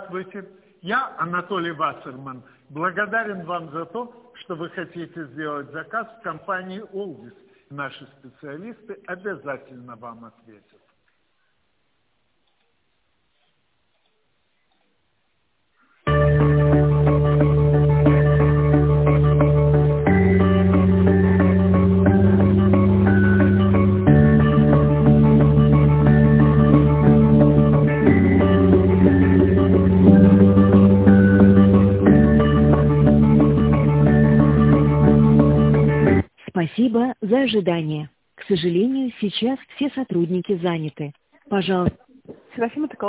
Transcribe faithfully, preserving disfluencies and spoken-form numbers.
Здравствуйте, я Анатолий Вассерман. Благодарен вам за то, что вы хотите сделать заказ в компании «Олдис». Наши специалисты обязательно вам ответят. Спасибо за ожидание. К сожалению, сейчас все сотрудники заняты. Пожалуйста.